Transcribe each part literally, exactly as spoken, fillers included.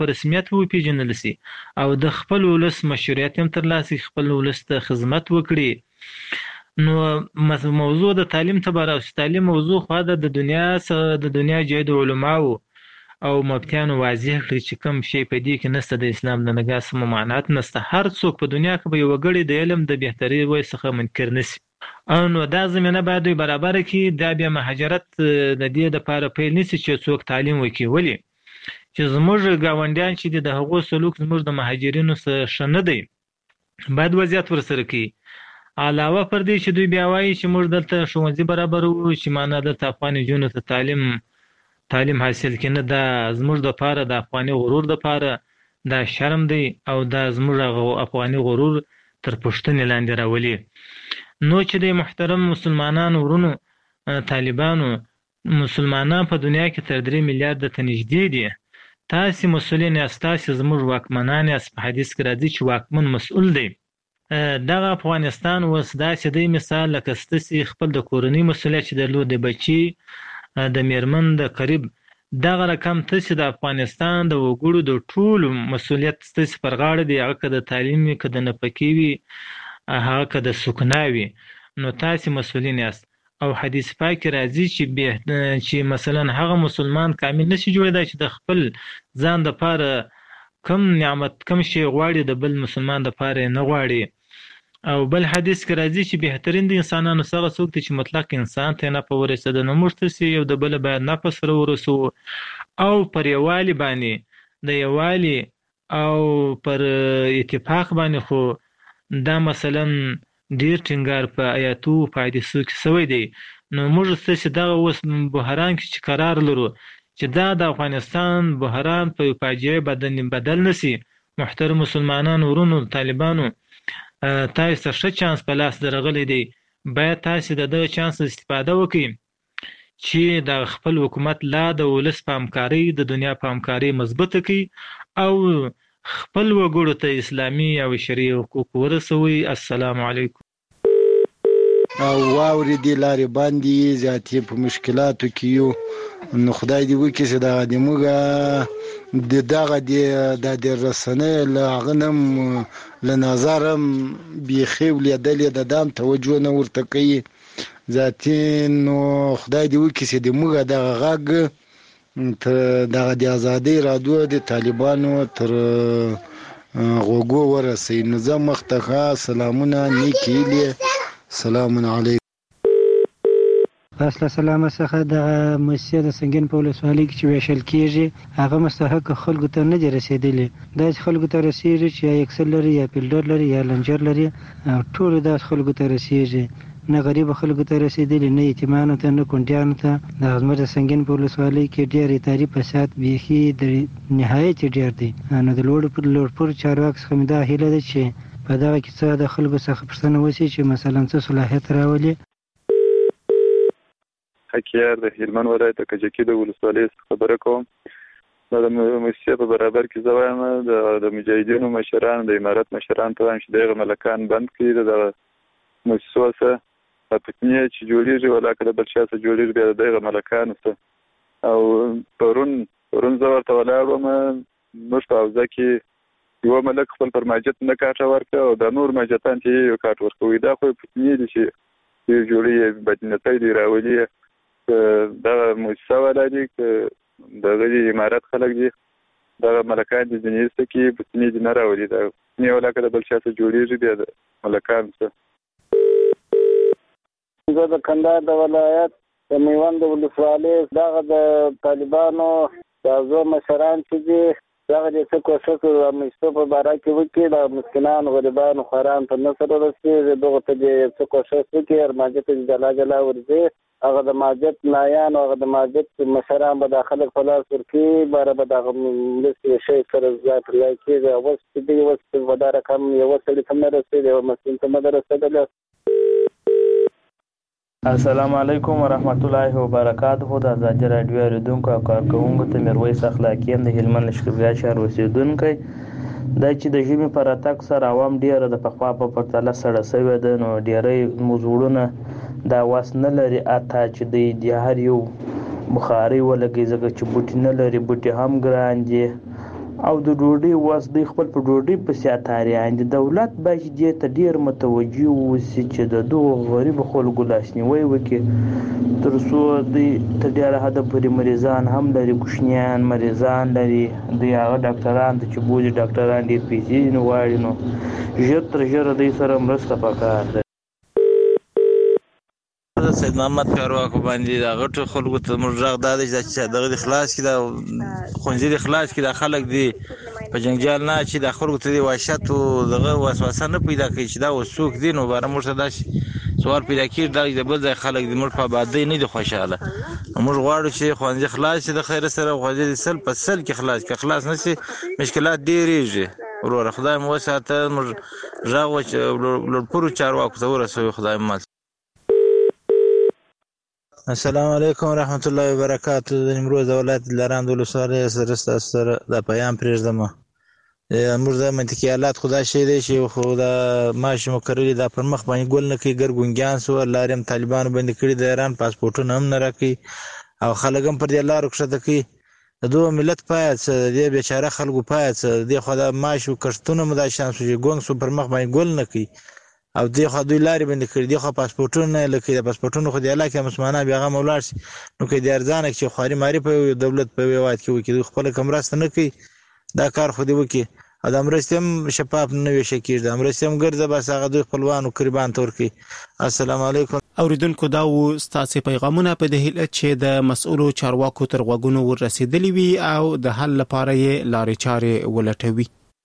په رسمیت وپېژندل شي او د خپل ولس مشروعیت هم ترلاسه کړي، خپل ولس ته خدمت وکړي. نو موضوع د تعلیم ته به راوشي. تعلیم موضوع خو د دنیا څخه د دنیا جای د علماو او مفتیانو واضح کړي چې کوم شی په دې کې نشته د اسلام د نګاه څه ممانعت نشته. هر څوک په دنیا کې به یو وګړی د علم د بهتري وای څخه منکر نشي. او نو دا زمینه باید دوی برابره کړي. دا بیا مهاجرت د دې دپاره پیل نیسي چې څوک تعلیم وکړي. ولې چې زموږ ګاونډیان چې دي د هغو سلوک زموږ د مهاجرینو څخه ښه نه دی، باید وضعیت ورسره کوي. علاوه پر دې چې دوی بیا وایي چې موږ دلته ښوونځي برابروو چې معنا دلته افغان نجونو ته تعلیم تعلیم حاصل کړي. نه، دا زموږ دپاره د افغاني غرور دپاره دا شرم دی او دا زموږ افغاني غرور تر پوښتنې لاندې راولي. نو چې د محترم مسلمانانو ورونو طالبانو، مسلمانان په دنیا کې تر درې میلیارده ته نږدې دي. تاسې مسؤلین یاست، تاسې زموږ واکمنان یاست. په حدیث کې راځي چې واکمن مسؤل دی. دغه افغانستان اوس داسې دی مثال لکه ستاسې خپل د کورنۍ مسؤلیت چې درلود، د بچي د میرمن د قریب، دغه رقم تاسې د افغانستان د وګړو د ټولو مسؤلیت ستاسې پر غاړه دی. هغه که د تعلیم وي، که د نفقې وي، هغه که د سکنا وي، نو تاسې مسؤلین یاست. او حدیث پاک کې راځي چې چې مثلا هغه مسلمان کامل نشي جوړېدای چې د خپل ځان دپاره کم نعمت کم شی غواړي د بل مسلمان دپاره یې نه غواړي. او بل حدیث کې راځي چې بهترین د انسانانو څخه څوک دی چې مطلق انسان ته نفع ورسېده. نو موږ تاسې یو د بله باید نفع سره ورسوو او پر یووالي باندې د یووالي او پر اتفاق باندې. خو دا مثلا ډېر ټینګار په آیاتو په حدیثو کې سوی دی. نو موږ ستاسې دغه اوس بحران کې چې قرار لرو چې دا د افغانستان بحران په یو فاجعه بدل نشي. محترم مسلمانانو ورونو طالبانو، تاسې ته ښه چانس په لاس درغلی دی. باید تاسې د دغه چانس استفاده وکړئ چې د خپل حکومت لا د ولس په همکارۍ د دنیا په همکارۍ مضبوطه کړي او خپل وګړو ته اسلامي او شرعي حقوق ورسوي. السلام علیکم. او واورې دې لارې باندې زیاتې په مشکلاتو کې یو. نو خدای دې وکړي چې دغه د موږ د دغه د د رسنیو له هغه نه هم له نظر هم بیخي ولیدلې د دام توجه نه ورته کوي ذاتي. نو خدای دې وکړي چې د موږ دغه غږ تر دغه د ازادۍ رادیو د طالبانو تر غوږو ورسوي. نو زه مخته ښه سلامونه نیکې هیلې. سلام علیکم. اصل سلامه څخه د مسجد د سنگین په ولسوالۍ کې چې ویشل کېږي هغه مستحق خلکو ته نه دي رسېدلي. داسې خلکو ته رسېږي چې یا اکسل لري یا فلډر لري یا لنجر لري، ټولو داسې خلکو ته رسېږي. نه غریب خلکو ته رسېدلي، نه یتیمانو ته، نه کونډیانو ته. د زموږ د سنگین په ولسوالۍ کې ډېر اداري فساد بیخي د نهایت ډېر دی. نو د لوړپوړو چارواکو څخه مې دا هیله ده چې په دغه کې څه د خلکو څخه پوښتنه وشي چې مثلا څه صلاحیت راولي. حکیار د هلمند ولایت د کجکي د ولسوالۍ خبره کوم. دا د موسسې په برابر کې زه وایم د مجاهدینو مشران، د امارت مشران ته وایم چې دغه ملکان بند کړي. د موسسو څخه فتنې چې جوړېږي ولا که د بل چا څه جوړېږي بیا د دغه ملکانو څخه. او پرون پرون زه ورته ولاړ وم، موږ په حوزه کې یو ملک خپل پر ماجت نه کاټه ورکړه او د نور ماجتان چې یو کاټ ورکوي. دا خو فتنې دي چې جوړې بدنیتۍ دي راولي. دغه موسسه والا دي که دغه امارت خلک دي، دغه ملکان دي ځینې ایسته کې فتنې دي نه راولي. دا فتنې ولا که د بل چا څه جوړېږي بیا د ملکانو څه. زه د کندهار د ولایت د میوند د ولسوالۍ دغه د طالبانو د زو مشران چې دي دغه د څه کوښښ د مشتو په باره کې وکړي، د مسکینانو غریبانو خوارانو ته نه سره رسېږي. دغو ته دې څه کوښښ وکړي، هر ماجت ته جلا جلا ورځي. هغه د ماجت نایان او هغه د ماجت مشران به دا خلک په لاس ورکړي، باره به دغه مرستې شی سره ځای پر ځای کېږي. اوس چې دی اوس به دا رقم یوه سړي ته نه رسېږي، یوه مسکین ته نه ده رسېدلی. السلام علیکم ورحمت الله وبرکاته. د ازادي راډیو اورېدونکو او کارکوونکو ته میرویس اخلاقي یم د هلمند لښکرګاه ښار اوسېدونکی. دا چې د ژمي په راتګ سره عوام ډېره د پخوا په پرتله سړه سوې ده. نو ډېری زموږ وروڼه دا وس نه لري اته چې دی د هر یو بخارۍ ولګوي، ځکه چې بوټي نه لري. بوټي هم ګران دي او د ډوډۍ واس دوی خپل په ډوډۍ پسې اتاریان دي. دولت باید دې ته ډېر متوجه واوسي چې د دغو غریبو خلکو لاسنیوی وکړي تر څو دوی تر ډېره حده پورې مریضان هم لري، کوچنیان مریضان لري، دوی هغه ډاکټران ته چې بولي ډاکټران ډېر پیسې نه غواړي، نو ژر تر ژره دوی سره مرسته پکار ده. سید محمد کارواکو باندې د غټو خلکو ته موږ غږ دا دی چې دغه د خلاص کړي، دا ښوونځي د خلاص کړي، دا خلک دي په جنګجال نه چې د خلکو ته د وحشت او دغه وسوسه نه پیدا کوي چې دا اوس څوک دي. نو باره موږ ته داسې سوال پیدا کېږي دا د بل ځای خلک دي، موږ په ابادۍ نه دي خوشحاله. موږ غواړو چې ښوونځي خلاص شي د خیر سره، ښوونځي د سل په سل کې خلاص که خلاص نه شي مشکلات ډېرېږي. وروره خدای مو وساته، موږ غږ لوړپوړو چارواکو ته ورسوي. خدای مو السلام علیکم ورحمت الله وبرکاتو. د نیمروز د ولایت دلارام د ولسوالۍ سره ستاسو سره دا پیام پرېږدم. موږ د منطقي حالات خو دا شی دی چې خو دا ماشي مو کرلي دا پر مخ باندې ګل نه کوي، ګرګونګیان سو لارې هم طالبانو بندي کړي، د ایران پاسپورټونه هم نه راکوي او خلک هم پر دې لارو کښته کوي. د دغه ملت پایه څه، د دې بېچاره خلکو پایه څه، دې خو دا ماشو کښتونه مو دا شان سو چې ګونګ سو پر مخ باندې ګل نه کوي او دې خو دوی لارې بندې کړي، دې خو پاسپورټونه نه لکه د پاسپورټونو خو د علاقې مسلمانان بیا هغه ولاړ شي. نو که دې ارزانه چې خواري ماري په یو دولت په یو هېواد کې وکړي، دوی خپله که مرسته نه کوي دا کار خو دې وکړي او دا مرستې هم شفاف نه ویشل کېږي، دا مرستې هم ګرځه بس هغه دوی خپلوانو قربان ته ورکوي. السلام علیکم. اوریدونکو دا و ستاسې پیغامونه په دې هیله چې د مسؤلو چارواکو تر غوږونو ورسېدلي وي او د حل لپاره یې لارې چارې ولټوي.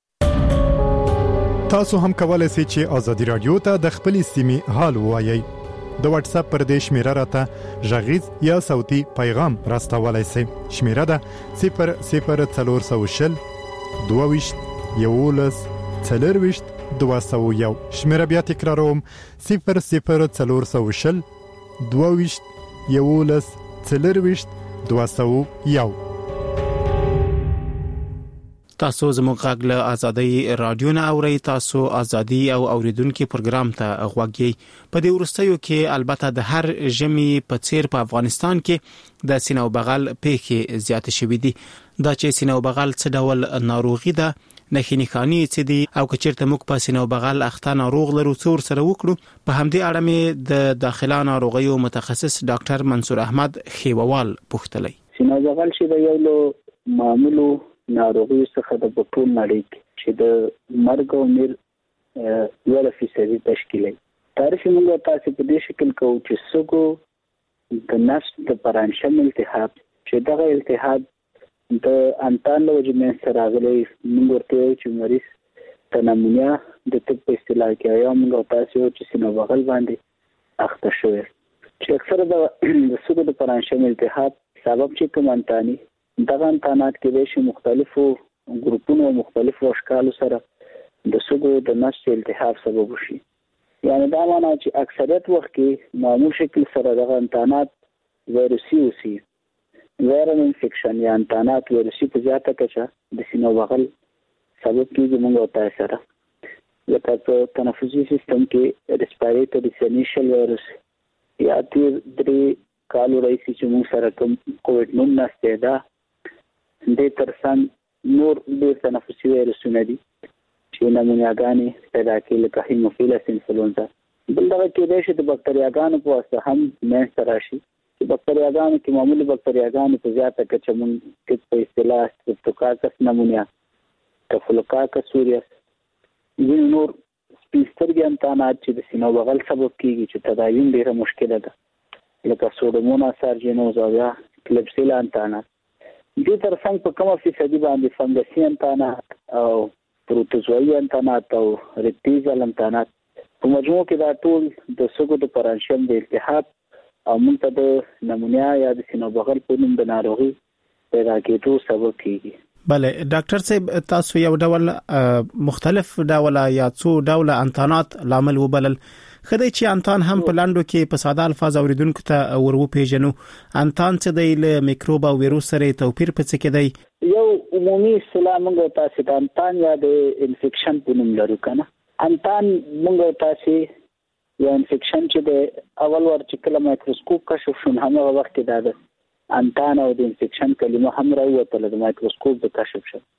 تاسو هم کولای شئ چې ازادي رادیو ته د خپلې سیمې حال ووایئ. د واتس اپ پر دې شمیره راته غږیز یا صوتي پیغام راستولای شئ. شمیره ده صفر صفر څلور سوه شل دوه ویشت یولس څلور ویشت دوه سوه یو. شمیره بیا تکراروم صفر صفر څلور سوه شل دوه ویشت یولس څلور ویشت دوه سوه یو. تاسو زموږ غږ له ازادي رادیو نه اورئ. تاسو ازادي او اوریدونکو پروګرام ته غوږی. په دې وروستیو کې البته د هر ژمي په څیر په افغانستان کې د سینه او بغل پیښې زیات شوې دي. دا چې سینه او بغل څه ډول ناروغي ده، نښې نښانې څه دي او که چېرته موږ په سینه او بغل اخته ناروغ لرو څه ورسره وکړو، په همدې اړه مې د داخله ناروغیو متخصص ډاکټر منصور احمد خیووال پوښتلی. سینه او بغل چې د یو له معمولو ناروغي څخه د ټول نړۍ چې د مرګ او میر یو فیصدي تشکیلوي. تعریف موږ تاسو په دې شکل کوو چې سګو د نفس د پرانشم التهاب چې دغه التهاب د انتان له وجې منځته راغلی، موږ ورته وایو چې مریض تنمونیا د طب په اصطلاح کې یا موږ تاسو وایو چې سینه بغل باندې اخته شوی، چې اکثره د سګو د پرانشم التهاب سبب چې کوم انتاني دغه انتانات کې د مختلفو ګروپونو او مختلفو اشکالو سره د سګو د نفس التهاب سبب شي. یعنی دا معنی چې اکثریت وخت کې معمول شکل سره دغه انتانات ویروسي اوسي، وایرل انفیکشن یا انتانات ویروسي په زیاته کچه د سینه بغل سبب کېږي. موږ ورته سره لکه په تنفسي سیستم کې ریسپیریټري سینیشل وایرس یا تیر درې کالو راځي چې موږ سره کوم کووډ نولس ده د ترڅنګ نور د تنفسي وایرسونه دي چې نمونهګانې پیدا کوي لکه هیموفیلس انفلونزا. بل دغه کېدای شي د بکتریاګانو په واسطه هم منځته راشي چې بکتریاګانو کې معمولي بکتریاګانو په زیاته کچه موږ په اصطلاح سترپټوکاکس نمونیا، ټفلوکاکس اوريوس، ځینې نور سپیڅلي انتانات چې د سینه بغل سبب کېږي چې تداوی ډېره مشکله ده لکه سوډوموناس سارجینوز او یا کلبسیلا انتانات. دې ترڅنګ په کومه فیصدي باندې فنګسي انتانات او پروتوزوایي انتانات او ریکټیزل انتانات په مجموع کې دا ټول د سګو د پرانشم د التهاب او موږ ته د نمونیا یا د سینه بغل په نوم د ناروغي پیدا کېدو سبب کېږي. بله ډاکټر صاحب، تاسو یو ډول مختلف ډول یا څو ډول انتانات لامل وبلل. خدای چې انتان هم په لاندو کې په ساده الفاظ اوریدونکو ته ورو پیژنو. انتان څه دی، له میکروب او ویروس سره توپیر په څه کې دی؟ یو عمومي اصطلاح موږ تاسو ته انتان یا د انفیکشن په نوم لرو کنه. انتان موږ تاسو یا انفیکشن چې د اول ور چې کله مایکروسکوپ کشف شون هغه وخت دا د انتان او د انفیکشن کلمه هم راوته د مایکروسکوپ د کشف شو.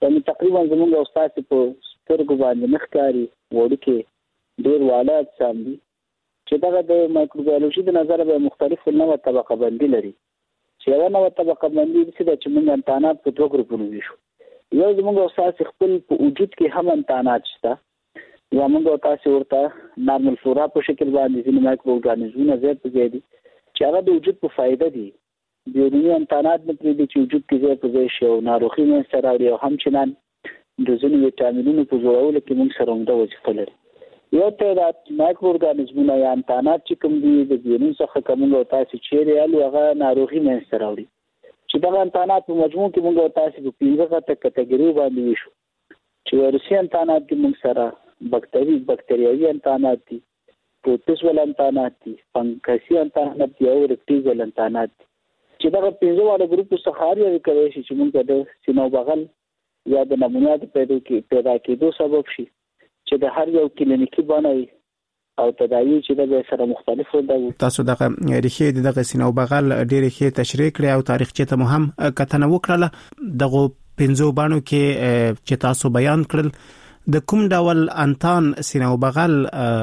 یعنې تقریبا زموږ او ستاسې په سترګو باندې نه ښکاري وړوکې ډېر واړه اجسام دي چې دغه د مایکروبیولوژي د نظره به مختلفو نوع طبقه بندي لري چې یوه نوع طبقه بندي داسې ده چې موږ انتانات په دوه ګروپونو ویشو. یو زموږ او ستاسې خپل په وجود کې هم انتانات شته یا موږ او تاسې ورته نارمل فلورا په شکل باندې ځینې مایکرو ارګانیزمونه ځای په ځای دي چې هغه د وجود په فایده دي. بیروني انتانات نه پرېږدي چې وجود کې ځای په ځای شي او ناروغي منځته راوړي او همچنان د ځینو ویټامینونو په جوړولو کې موږ سره عمده وظیفه لري. یو تعداد مایکرو ارګانیزمونه یا انتانات چې کوم دي د بیرون څخه که موږ او تاسې چیرې الو هغه ناروغي منځته راوړي چې دغه انتانات په مجموع کې موږ او تاسې په پنځه غټه کټګریو باندې ویشو چې وایرسي انتانات دي موږ سره بکتری بکتریاوي انتانات دي پروتوس ول انتانات دي فنګسي انتانات دي او رکټیزل انتانات دي چې دغه پنځه واړه ګروپ څخه هر یو کولی شي چې موږ د سینه او بغل یا د نمونیا د پیدا پیدا کېدو سبب شي چې د هر یو کلینیکي بڼه او تداوی چې د سره مختلف ده. تاسو دغه ریښې دغه سینه او بغل ډېر ښه تشریح کړی او تاریخچه ته مهم کتنه وکړه. دغه پنځو باندې کې چې تاسو بیان کړل د کوم ډول انتان سینه او بغل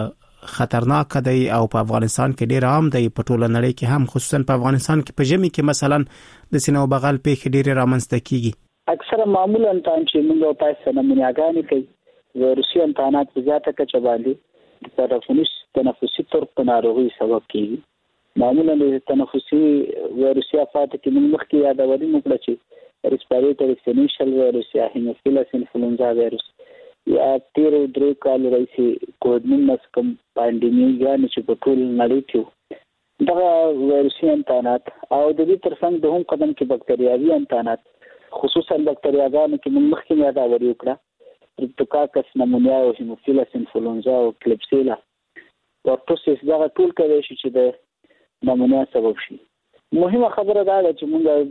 خطرناک دی او په افغانستان کې ډېر عام دی په ټوله نړۍ کې هم خصوصا په افغانستان کې په ژمي کې مثلا د سینه او بغل پیښې ډېر رامنځته کیږي. اکثره معمولا انتان چې موږ او تاسو نمونیاګانې کوي وایرسي انتانات په زیاته کچه باندې د تنفسي تنفسي طرق په ناروغي سبب کیږي. معمولا د تنفسي وایرسي افات کې موږ مخکې یادولې موږ چې ریسپیریټري سینیشل وایرس یا هیموفیلس انفلوئنزا وایرس یا تیرو درې کال راځي کوډ کوم پاندیمي یعنی چې په ټول نړۍ کې دغه وایرسي انتانات او د دې ترڅنګ د هم قدم کې بکتریاوي انتانات خصوصا بکتریاګانو کې موږ مخکې یادولې وکړه سترپتوکاکس نمونیا او هیموفیلس انفلوئنزا او کلیپسیلا پورټوسیس دا ټول کوي چې د نمونیا سبب شي. مهمه خبره دا ده چې موږ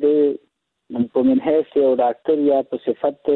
د په منحیث یو ډاکټر یا په صفت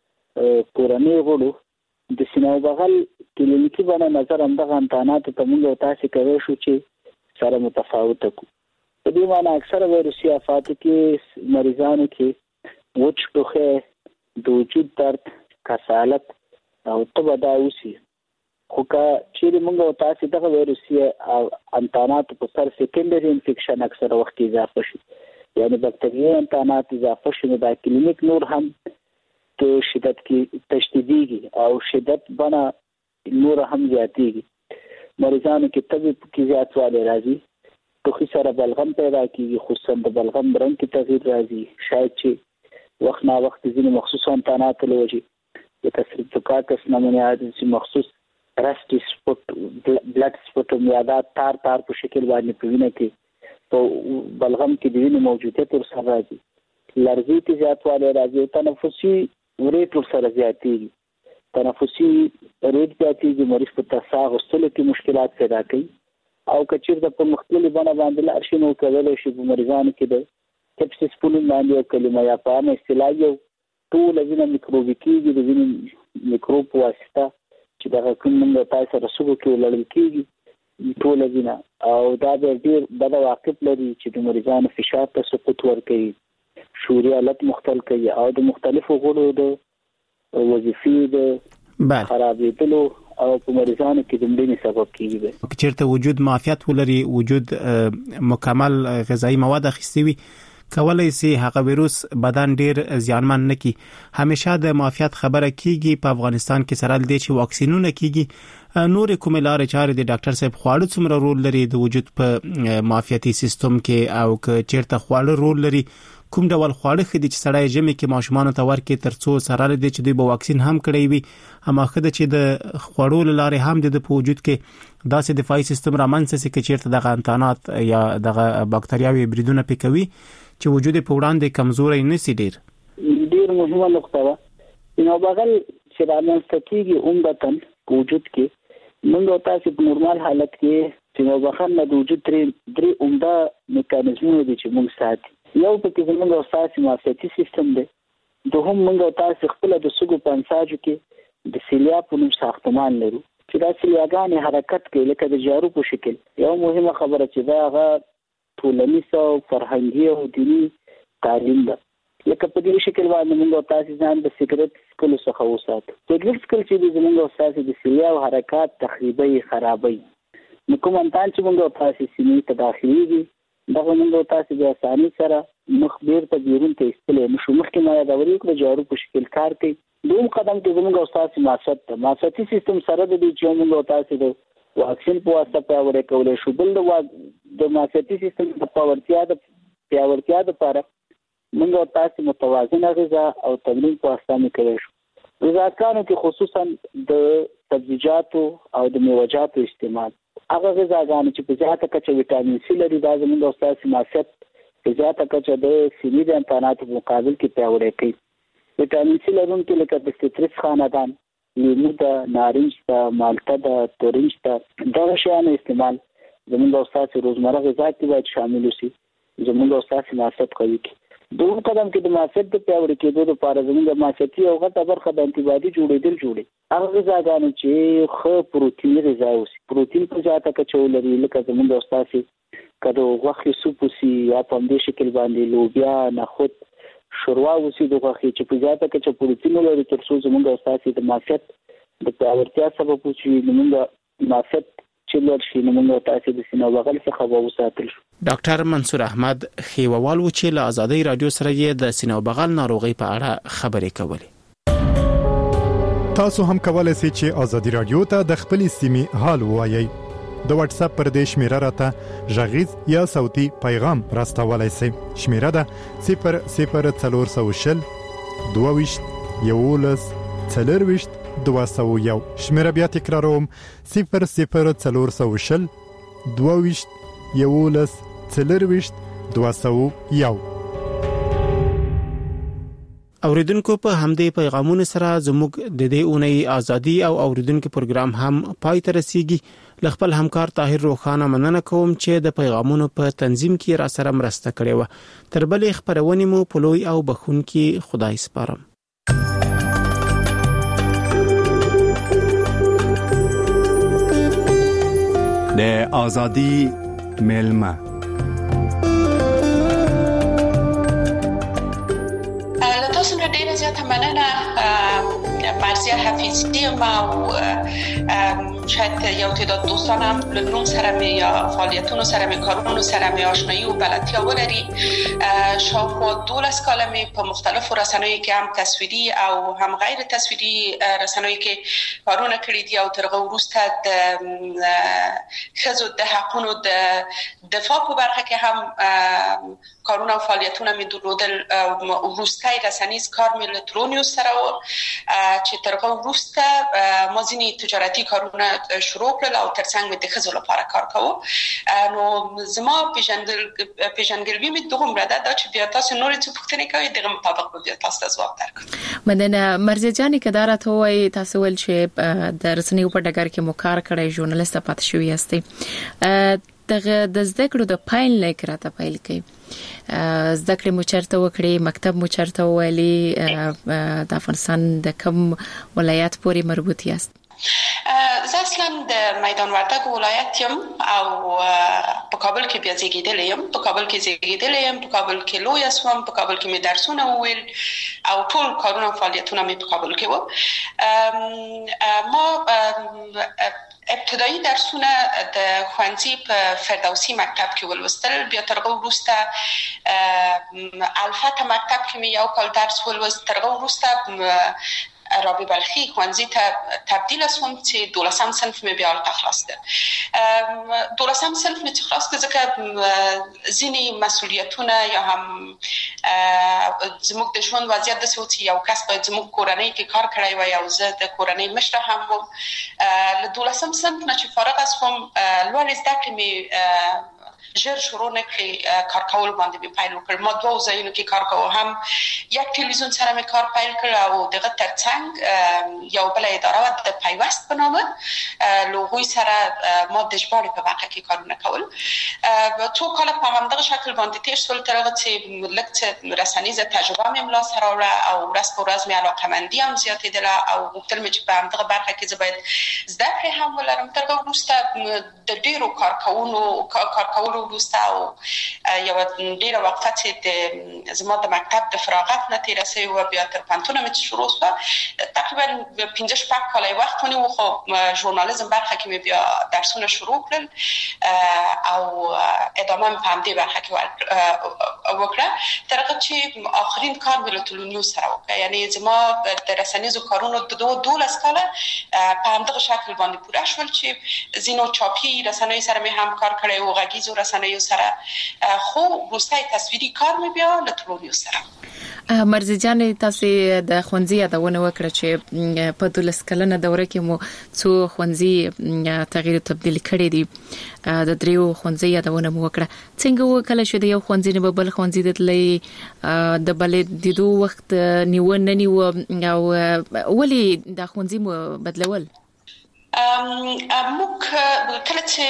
کورنۍ غړو د سینه او بغل کلینیکي بڼه نظر همدغه انتاناتو ته موږ او تاسې کولی شو چې سره متفاوته کړو. په دې معنی اکثره وایرسي افاتو کې مریضانو کې وچ ټوخی د وجود درد کسالت او تبه دا اوسي خو که چیرې موږ او تاسې دغه وایرسي انتانات په سر سیکنډري انفیکشن اکثره وخت اضافه شي یعنی بکتریايي انتانات اضافه شي نو دا کلینیک نور هم په شدت کې تشدیدیږي او شدت بنا نور هم زیاتیږي. مریضانو کې تبه کې زیاتوالی راځي ټوخي سره بلغم پیدا کیږي خصوصا د بلغم رنګ کې تغییر راځي شاید چې وخت نا وخت ځینې مخصوص انتانات له وجې د سترپتوکاکس نمونیا د مخصوص رسټي سپوت بلډ سپوټوم یا دا تار تار په شکل باندې په وینه کې په بلغم کې د وینې موجودیت ورسره راځي لرزې کې زیاتوالی راځي تنفسي ریټ ورسره زیاتېږي تنفسي ریټ زیاتېږي مریض په تنفس اخیستلو کې مشکلات پیدا کوي او که چېرته په مختلفې بڼه باندې لاړ شي نو کولی شي په مریضانو کې د سپسیس په نوم باندې یو کلمه یا په عامه اصطلاح یو ټوله وینه میکروبي کېږي د وینې میکروب په واسطه چې دغه کوم موږ تاسو سره سږو کې ولړل کېږي ټوله وینه او دا به ډېر بده واقف لري چې د مریضانو فشار ته سقوط ورکوي شعوري حالت مختل کوي او د مختلفو غړو د وظیفې د خرابېدلو او په مریضانو کې د مړینې سبب کېږي. که چېرته وجود معافیت ولري وجود مکمل غذایي مواد اخیستي وي کولای شي هغه ویروس بدن ډیر زیانمن نه کی. همیشه د معافیت خبره کیږي په افغانستان کې سره د چې واکسینونه کیږي نور کومه لارې چارې د ډاکټر صاحب خواړه څومره رول لري د وجود په معافیتي سیستم کې او که چیرته خواړه رول لري کوم ډول خواړه خدي چې سړی ژمي کې ماشومان ته ورکړي ترڅو سره لري چې دوی به واکسین هم کړی وي اما خدای چې د خواړو لارې هم د په وجود کې داسې دفاعي سیستم رامنځته سي چې چیرته دغه انتانات یا دغه بکتریاوي بریدونه پکوي چې وجود په وړاندې کمزوري نشي. ډیر ډیر مهمه نقطه ده نو بغل چې رامنځته کیږي عمدتاً په وجود کې موږ تاسو په نورمال حالت کې چې نو بخښنه د وجود درې درې عمده میکانیزمونه دي چې موږ ساتي. یو پکې زموږ او تاسو معافیتي سیستم دی دوهم موږ او تاسو خپل د سږو په انساجو کې د سیلیا په نوم ساختمان لرو چې دا سیلیاګانې حرکت کوي لکه د جارو په شکل. یو مهمه خبره چې دا هغه ټولنیز او فرهنګي او دیني تعلیم ده لکه په دې شکل باندې موږ او تاسو ځان د سیګریټ وساتو. تدریس کول چې زموږ استاد د سیمې او حرکات تخریبي خرابي نو کوم انتان چې موږ تاسو سیمې ته داخليږي دغه موږ تاسو د اساني سره مخبر ته بیرون ته استلې نشو. مخکې ما دا وری کړو جارو په شکل کار کوي. دوم قدم کې زموږ استاد ماسات ته ماساتي سیستم سره د دې چې موږ تاسو د واکسین په واسطه پیاوړی کولای شو. بل د د ماساتي سیستم د پیاوړتیا د پیاوړتیا لپاره موږ تاسو متوازنه غذا او تمرین په واسطه نه کوي شو. غذاګانو کې خصوصا د سبزیجاتو او د میوه‌جاتو استعمال هغه غذاګانې چې په زیاته کچه ویټامین سی لري دا زموږ استاد ماسات په زیاته کچه د سینې د امکاناتو په مقابل کې پیاوړی کوي. ویټامین سی لرونکي لکه د سټریس خاندان، لیمو د نارنج د مالټه د تورنج د دغه شیانو استعمال زموږ استاد روزمره غذا کې باید شامل وي. زموږ استاد ماسات کوي. دوم قدم کې د ماسات د پیاوړي کېدو لپاره زموږ ماساتي او غټه برخه د انټي باډي جوړېدل جوړي. هغه غذاګانې چې خو پروتین غذا اوسي، پروتین په زیاته کچه ولري لکه زموږ استاد کدو غوښې سوپ وسی یا په دې شکل باندې لوبیا، نخود، شوروا وسی د غوښې چې په زیاته کچه پروتین ولري تر څو زموږ استاد د ماسات د پیاوړتیا سبب وشي. زموږ ماسات چې لور شي نو موږ تاسو د سینو بغل څخه به وساتل شو. ډاکټر منصور احمد خیووال و چې له آزادۍ رادیو سره یې د سینو بغل ناروغي په اړه خبرې کولې. تاسو هم کولای شئ چې آزادۍ رادیو ته د خپل سیمې حال ووایي. د واتس اپ پر دې شمیره راته ژغیز یا صوتي پیغام راستولای شئ. شمیره ده صفر صفر څلور سوه شل دوه ویشت یولس څلور ویشت دوه سوه یو. شمیره بیا تکراروم صفر صفر څلور سوه شل دوه ویشت یولس څلور ویشت دوه سوه یو. اوریدونکو په همدې پیغامونو سره زموږ د دې اونۍ ازادي او اوریدونکو پروګرام هم پای ته رسیږي. لخپل همکار طاهر روخانه مننه کوم چې د پیغامونو په تنظیم کې را سره مرسته کړې و. تر بلې خبرونه مو په لوی او بخونکي خدای سپارم. د ازادي ملما څومره ډیره زیاته مننه مرزیه حفیظی ما او شاید یو تعداد دوستانم لنوم سره می یا فعالیتونو سره می کارونو سره می آشنایی و بلدتیا ولري. شاوخوا دولس کاله می په مختلفو رسنیو کې هم تصویری او هم غیر تصویری رسنیو کې کارونه کړي دي او تر هغه وروسته د ښځو د حقونو د دفاع په برخه کې هم کارونه او فعالیتونه می درلودل. وروسته رسنیز کار می الکترونیوس سره و چې تر هغه وروسته ما ځینې تجارتي کارونه شروع کړل او ترڅنګ مې د ښځو لپاره کار کوم. نو زما پیژندل پیژنګلوي مې دومره ده چې بیا تاسو نور څه پوښتنه کوئ دغه مطابق به بیا تاسو ته ځواب درکړم. مننه مرزیه جان کدارت هوای تاسو ول چې د رسنیو په ډګر کې مو کار کړی ژورنالیست پاتې شوی یاستئ. دغه د زده کړو د پایل لیک راته پایل کوي. زده کړې مو چرته وکړې، مکتب مو چرته ویلي، د افغانستان د کوم ولایت پورې مربوط یاست؟ زه اصلا د میدان وردګ ولایت یم او په کابل کې بیا زیږیدلې یم. په کابل کې زیږیدلې یم، په کابل کې لوی شوم، په کابل کې مې درسونه وویل او ټول کارونه او فعالیتونه مې په کابل کې وو. ما ابتدایي درسونه د ښوونځي په فردوسي مکتب کې ولوستل. بیا تر هغه وروسته الفت مکتب کې مې یو کال درس ولوست. تر هغه وروسته رابعه بلخی ښوونځي ته تبدیل شوم چې دولسم صنف مې بیا هلته خلاص کړ. دولسم صنف مې چې خلاص کړ ځکه ځینې مسؤلیتونه یا هم زموږ د ژوند وضعیت داسې و چې یو کس باید زموږ کورنۍ کې کار کړی وای او زه د کورنۍ مشره هم وم. له دولسم صنف نه چې فارغ شوم لوړې زده کړې مې ژر شروع نکړې، کار کول باندې مې پیل وکړ. ما دوه ځایونو کې کار کوم، هم یک تلویزیون سره مې کار پیل کړ او دغه ترڅنګ یو بل اداره و د پیوست په نامه لوګوی سره ما د ژباړې په برخه کې کارونه کول. څو کاله په همدغه شکل باندې تیر شول تر هغه چې لږ څه رسنیزه تجربه مې ملا سره راوړه او ورځ په ورځ مې علاقمندي هم زیاتېدله او غوښتل مې چې په همدغه برخه کې زه باید زده کړې هم ولرم. تر هغه وروسته د ډېرو کارکوونو کار کولو وروسته او یو ډیره وقفه چې زما د مکتب د فراغت نه تیر شوی و بیا تر پنځونه مې شروع شو. تقریبا پنځه شپږ کاله وخت ونیو خو ژورنالیزم برخه کې بیا درسونه شروع کړل او ادامه مې په همدې برخه کې وکړه تر هغه چې آخرین کار مې له تلونیوز سره وکړ. یعنی زما د رسنیزو کارونو د دولس کاله په همدغه شکل باندې پوره شول چې ځینو چاپي رسنیو سره مې هم کار کړی او غږیزو رسنیو سره، خو وروستی تصویري کار مې بیا له تلونیوز سره. مرزي جان تاسو د خوندزي یادونه وکړه چې په دولس کلنه دوره کې مو څو خوندزي تغییر تبدیل کړي دي. د دریو خوندزي یادونه مو وکړه. څنګه وکړه چې د یو خوندزي نه بل خوندزي د تلې د بلې د دوه وخت نیو نه نیو او ولې د خوندزي مو بدلول؟ موږ کله چې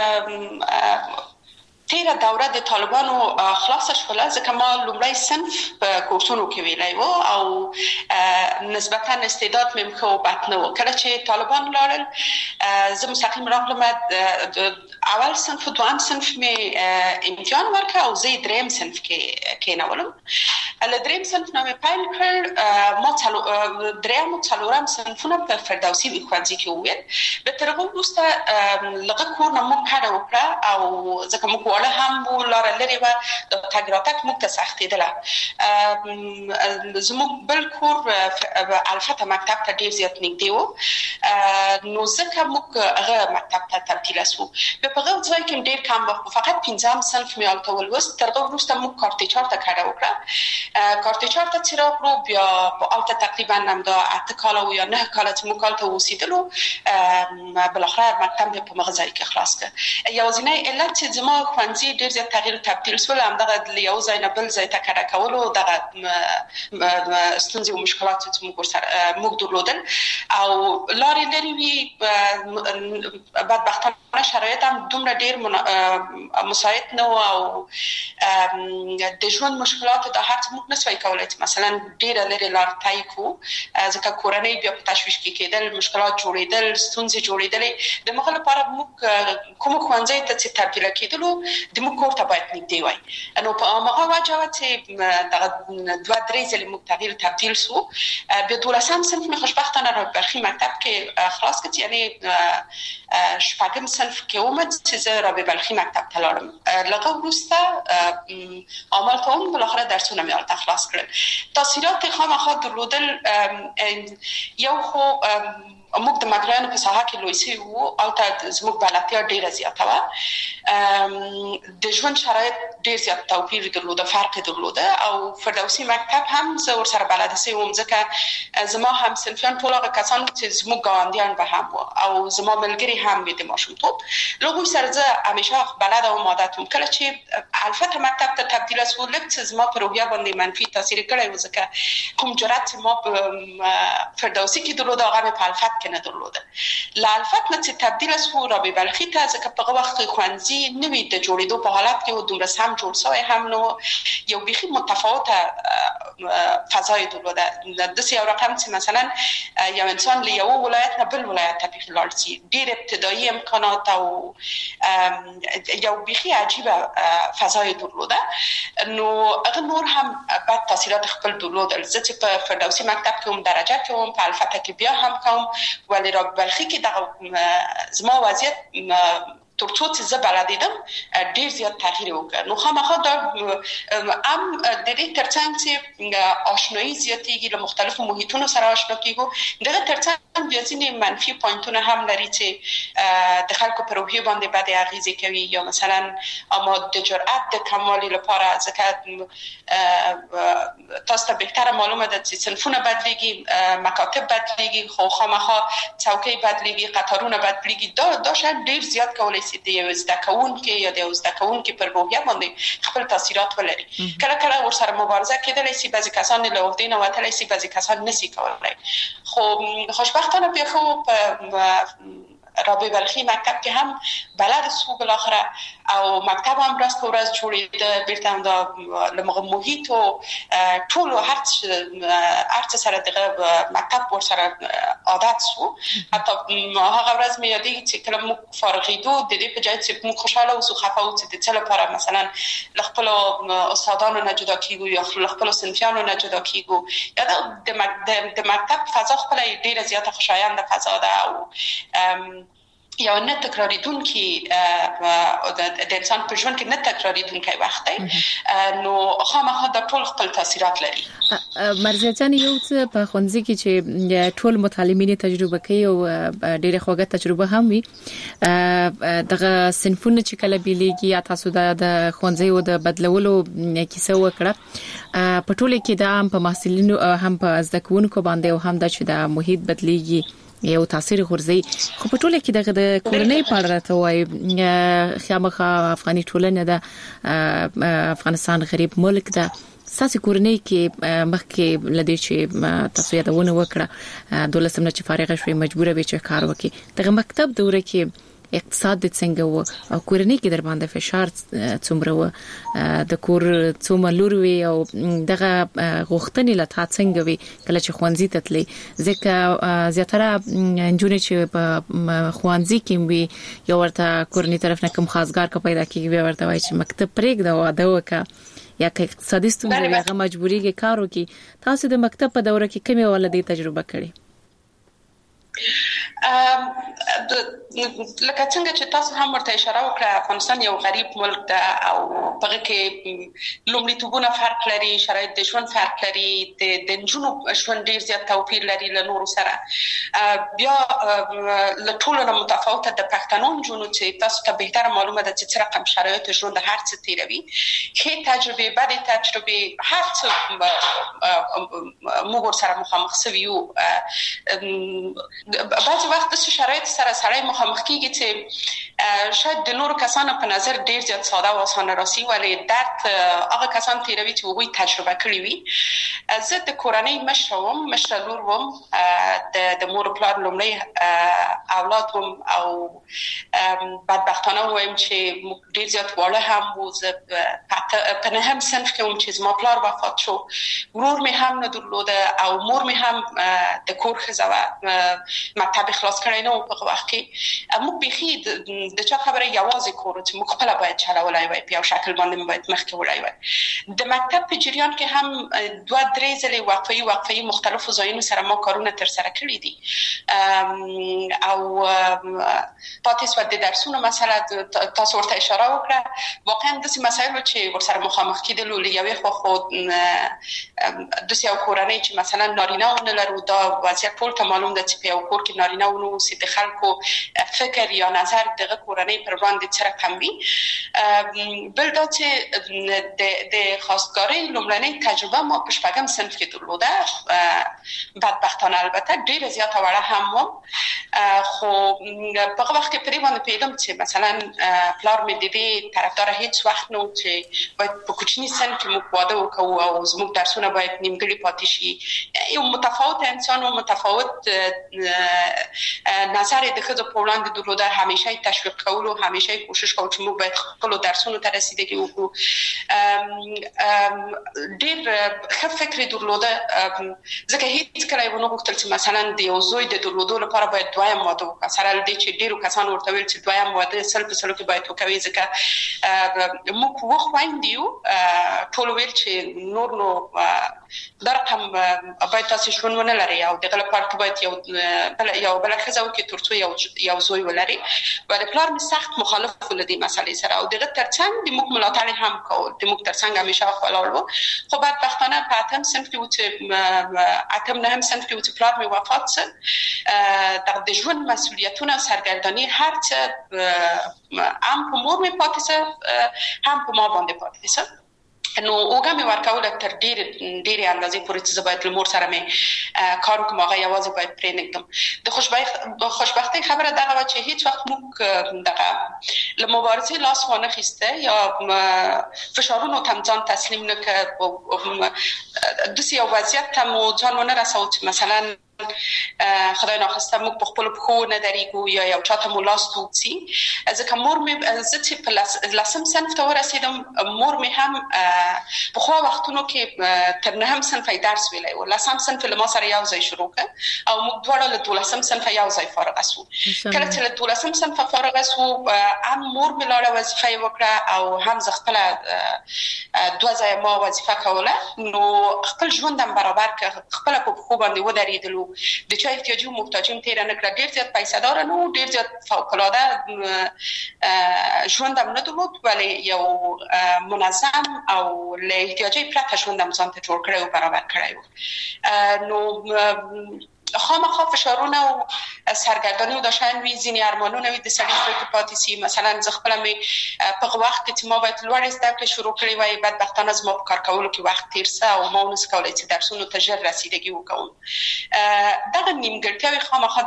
تیره دوره د طالبانو خلاص شوله ځکه ما لومړی صنف په کورسونو کې ویلی و او نسبتا استعداد مې ښه و بد نه و. کله چې طالبان لاړل زه مستقیم راغلم اول صنف و دویم صنف مې امتحان ورکړ او زه دریم صنف کې کېنولم. له دریم صنف نه مې پیل کړ. ما دریم او څلورم صنفونه په فردوسي ښوونځي کې وویل. به تر هغه وروسته لږ کور نه موږ کډه وکړه او ځکه موږ واړه هم وو لاره لرې وه د تګ راتګ موږ ته سختېدله. زموږ بل کور الفته مکتب ته ډېر زیات نږدې و نو ځکه موږ هغه مکتب ته تبدیله سو. بیا په هغه ځای کې ډېر کم وخت فقط پنځم صنف مې هلته ولوست. تر هغه وروسته موږ کارتیچار ته کډه وکړه. کارتیچار ته چې راغلو بیا هلته تقریبا همدا اته کاله و یا نه کاله چې موږ هلته اوسېدلو بالاخره مکتب مې په هغه ځای کې خلاص کړ. یوازینی علت چې زما ښوونځي ډېر زیات تغییر تبدیل شول همدغه له یو ځای نه بل ځای ته کډه کولو دغه ستونزې او مشکلات چې موږ ورسره موږ درلودل او لارې لرې وي. بدبختانه شرایط هم دومره ډېر مساعد نه و او د ژوند مشکلات دا هر څه موږ نسوای کولی چې مثلا ډېره لرې لار طی کړو ځکه کورنۍ بیا په تشویش کې کېدل، مشکلات جوړېدل، ستونزې جوړېدلې. د هغه لپاره موږ کوم ښوونځي ته چې تبدیله کېدلو د موږ کور ته باید نږدې وای. نو په هماغه وجه وه چې دغه دوه درې ځلې موږ تغییر تبدیل سو. بیا دولسم صنف مې خوشبختانه رابرخي مکتب کې خلاص کړ، یعنی شپږم صنف کې وم چې زه رابعه بلخي مکتب ته لاړم. لږه وروسته عمل کوم بالاخره درسونه مې هلته خلاص کړل. تاثیرات خامخا درلودل یو خو موږ د مګرانو په ساحه کې لوی سوي وو او ته زموږ بلدتیا ډېره زیاته وه. د ژوند شرایط ډېر زیات توپیر درلوده، فرق درلوده او فردوسي مکتب هم زه ورسره بلده سوي وم ځکه زما هم صنفیان ټول هغه کسان چې زموږ ګاونډیان به هم وو او زما ملګري هم وي د ماشومتوب. له هغوی سره زه همیشه بلده وم، عادت وم. کله چې الفته مکتب ته تبدیله سو لږ څه زما په روحیه باندې منفي تاثیر کړی و ځکه کوم جرأت چې ما په فردوسي کې درلوده هغه مې په الفت کې نه درلوده. له الفت نه چې تبدیله سو رابعه بلخي ته ځکه په هغه وخت کې ښوونځي نوي د جوړېدو په حالت کې و، دومره سم جوړ شوی هم نه و، یو بیخي متفاوته فضای درلوده. داسې یو رقم چې مثلا یو انسان له یو ولایت نه بل ولایت ته بیخي لاړ شي، ډېر ابتدایي امکانات او یو بیخي عجیبه فضای درلوده. نو هغه نور هم بد تاثیرات خپل درلودل. زه چې په فردوسي مکتب کې هم درجه کې وم، په الفته کې بیا هم کوم، ولی رابعه بلخي کې دغه زما وضعیت تر څو چې زه بلدېدم ډېر زیات تغییر وکړ. نو خامخا دا هم د دې ترڅنګ چې آشنایي زیاتېږي، له مختلفو محیطونو سره آشنا کېږو، دغه ترڅنګ بیا ځینې منفي پوینټونه هم لري چې د خلکو په روحیې باندې بدې اغېزې کوي. یا مثلا اما د جرأت د کموالي لپاره ځکه تاسو ته بهتره معلومه ده چې صنفونه بدلېږي، مکاتب بدلېږي، خو خامخا څوکۍ بدلېږي، قطارونه بدلېږي. دا دا شاید ډېر زیات کولی چې د یو زده کوونکي یا د یو زده کوونکي پر روحیه باندې خپل تاثیرات ولري. کله کله ورسره مبارزه کېدلی شي، بعضې کسان له عهدې نه وتلی شي، بعضې کسان نشي کولی. خو خوشبختانه بیا خو په رابعه بلخی مکتب که هم بلد سو بالاخره او مکتب هم راست ورځ جوړېده بیرته هم دا لمغه محیط او ټول هر څه سره دغه مکتب ور سره عادت سو حتی هغه ورځ مې یادېږي چې کله موږ فارغېدو د دې په ځای چې موږ خوشاله اوسو خفه اوسو د څه لپاره مثلا له خپلو استادانو نه جدا کېږو یا له خپلو صنفیانو نه جدا کېږو یا د مکتب فضا خپله ډېره زیاته خوشایند فضا ده او یا نه تکراریدونکي د انسان په ژوند کې نه تکراریدونکي وخت دی نو خامخا د ټول خپل تاثیرات لري. مرزیه جان یو څه په ښوونځي کې چې ټول متعلمین تجربه کوي او ډېره خوږه تجربه هم وي دغه صنفونه چې کله بیلیږي یا تاسو د ښوونځي او د بدلولو کیسه وکړه په ټوله کې د هم په محصلینو هم په زده کوونکو باندې او هم د چې د محیط بدلیږي یو تاثیر غورځي خو په ټوله کې دغه د کورنۍ په اړه راته وایي خامخا افغاني ټولنه ده افغانستان غریب ملک ده ساسي کورنۍ کې مخکې لدې چې تاسو یادونه وکړه دولسم نه چې فارغه شوې مجبوره وي چې کار وکړي دغه مکتب دوره کې اقتصاد د څنګه و او کورنۍ کې در باندې فشار څومره و د کور څومره لور وي او دغه غوښتنې لته څنګه وي کله چې ښوونځي ته تللی ځکه زیاتره نجونې چې په ښوونځي کې وي یو ورته کورنۍ طرف نه کوم خاصګار کا پیدا کیږي بیا ورته وایي چې مکتب پرېږده واده وکړه یا که اقتصادي ستونزې وي هغه مجبورېږي کار وکړي. تاسو د مکتب په دوره کې کومې ولدي تجربه کړې؟ لکه څنګه چې تاسو هم ورته اشاره وکړه افغانستان یو غریب ملک ده او په کې لومړیتوبونه فرق لري شرایط د ژوند فرق لري د نجونو ژوند ډیر زیات توپیر لري له نورو سره بیا له ټولو نه متفاوته د پښتنو نجونو چې تاسو ته بهتر معلومه ده چې څه رقم شرایط ژوند هر څه تیروي ښه تجربه بد تجربه هر څه موږ سره مخامخ سویو بعضی وخت د شرایط سره سره مخامخ کیږي چې شاید د نورو کسانو په نظر ډیر زیات ساده او اسانه راسي ولی درد هغه کسان تیروي چې هغوی تجربه کړی وي. زه د کورنۍ مشر وم مشر لور وم د مور پلار لومړی اولاد وم او بدبختانه وایم چې ډیر زیات واړه هم وو زه په نهم صنف کې وم چې زما پلار وفات شو ورور مې هم نه درلوده او مور مې هم د کور ښځه وه مکتب خلاص کړی نه و په وخت کې موږ بیخي د چا خبره یوازې کورو چې موږ خپله باید چلولی وای په یو شکل باندې باید مخکې وړی وای. د مکتب په جریان کې هم دوه درې ځلې وقفه‌ای وقفه‌ای مختلفو ځایونو سره ما کارونه ترسره کړي دي او پاتې سوه د درسونو مسله تاسو ورته اشاره وکړه واقعا داسې مسایلو چې ورسره مخامخ کېدلو له یوې خوا خو داسې یو کورنۍ چې مثلا نارینه ونه لرو دا وضعیت ټول ته معلوم ده چې په یو کور کې نارینه ونه اوسي د خلکو فکر یا نظر دغه کورنۍ پر وړاندې څه رقم وي. بل دا چې د خواستګارۍ لومړنۍ تجربه ما په شپږم صنف کې درلوده بدبختانه البته ډېره زیاته وړه هم وم خو په هغه وخت کې پرې باندې پوهېدم چې مثلا پلار مې د دې طرفداره هېڅ وخت نه و چې باید په کوچني صنف کې موږ واده وکړو او زموږ درسونه باید نیمګړي پاتې شي. یو متفاوت انسان و متفاوت نظر د ښځو په وړاندې درلوده همیشه تشویق کولو همیشه کوشش کولو چې موږ باید خپلو درسونو ته رسیدګي وکړو. ډېر ښه فکر یې درلوده ځکه هېڅ کله یې ونه غوښتل چې مثلا د یو زوی د درلودو لپاره باید دویم واده وکړه سره له دې چې ډېرو کسانو ورته ویل چې دویم واده سل په سلو کې باید وکوي ځکه موږ اووه خویندې یو ټول ویل چې نور نو دا رقم باید تاسې ژوند ونه لرئ او دغه لپاره باید یو یو بله ښځه وکړي تر څو یو یو زوی ولري. ولې پلار مې سخت مخالف و له دې مسلې سره او دغه تر څنګ د موږ ملاتړ هم کول د موږ تر څنګ همیشه ولاړ و خو بدبختانه په اتم صنف کې و چې اتم نهم صنف کې و چې پلار مې وفات شو دغه د ژوند مسؤلیتونه سرګرداني هر څه هم په مور مې پاتې شو هم په ما باندې پاتې شو نو اوګه مې ورکوله تر ډېرې ډېرې اندازې پورې چې زه باید له مور سره مې کار وکړم هغه یوازې باید پرېنږدم. د خوشبختۍ خبره دغه وه چې هېڅ وخت موږ دغه له مبارزې لاس وانخیسته یا فشارونو ته ځان تسلیم نه کړ داسې یو وضعیت ته مو ځان ونه رساو چې مثلا خدای ناخواسته موږ په خپل پخو نه درېږو یا یو چاته مو لاس توڅي. ځکه مور مې زه چې په لسم صنف ته ورسېدم، مور مې هم پخوا وختونو کې تر نهم صنف درس ویلی و. لسم صنف له ما سره یو ځای شروع کړ او موږ دواړه له دولسم صنف یو ځای فارغ شو. کله چې له دولسم صنف فارغ شو، هم مور مې لاړه وظیفه یې وکړه او هم زه خپله دوه ځایه ما وظیفه کوله. نو خپل ژوند هم برابر کړ، خپله په پښو باندې ودرېدلو. د چا احتیاجي و محتاجي تېره نه کړه. ډېر زیات پیسه داره نه و، ډېر زیات فوق‌العاده ژوند هم نه درلود، ولی یو منظم او له احتیاجي پرته ژوند هم ځان ته جوړ کړی و، برابر کړی و. نو خامخا فشارونه او سرګرداني داشتن وی، ځینې ارمانونه وي د سړي زړه کې پاتې سي. مثلا زه خپله مې په وخت کې چې ما باید لوړې زده کړې شروع کړې وای، بدبختانه زما په کار کولو کې وخت تېر شه او ما ونسو کولی چې درسونو ته ژر رسیدګي وکړم. دغه نیمګړتیاوې خامخا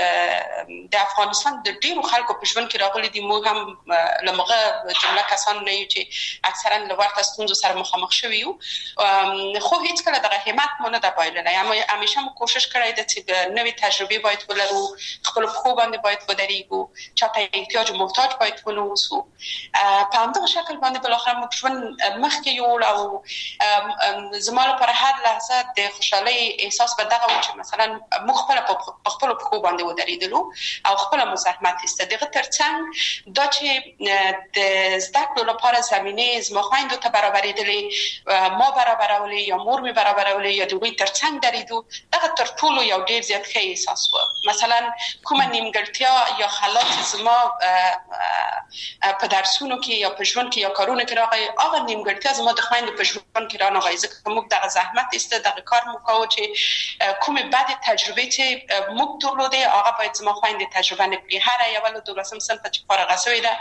د افغانستان د ډېرو خلکو په ژوند کې راغلي دي. موږ هم له هغه جمله کسان نه یو چې اکثرا له ورته ستونزو سره مخامخ شوي یو، خو هېڅکله دغه همت مو نه ده بایللی. همیشه مو کوشش کړی ده چې د نوې تجربې باید ولرو، خپل پښو باندې باید ودرېږو، چاته احتیاج و محتاج باید ونه اوسو. په همدغه شکل باندې بالاخره موږ ژوند مخکې یوړ او زما لپاره هر لحظه د خوشحالۍ احساس به دغه و چې مثلا موږ خپله په خپلو پښو باندې ودرېدلو او خپله مو زحمت ایسته. دغه تر څنګ دا چې د زده کړو لپاره زمینې زما خویندو ته برابرېدلې، ما برابرولې یا مور مې برابرولې یا د هغوی تر څنګ درېدو، دغه تر ټولو یو ډېر زیات ښه احساس و. مثلا کومه نیمګړتیا یا خلات زما په درسونو کې یا په ژوند کې یا کارونو کې راغی، هغه نیمګړتیا زما د خویندو په ژوند کې رانغی. ځکه موږ دغه زحمت ایسته، دغه کار مو کوو چې کومې بدې تجربې چې موږ درلودې هغه باید زما خویندې تجربه نه کړي. هره یوه له دولسم صنفه چې فارغه شوې ده،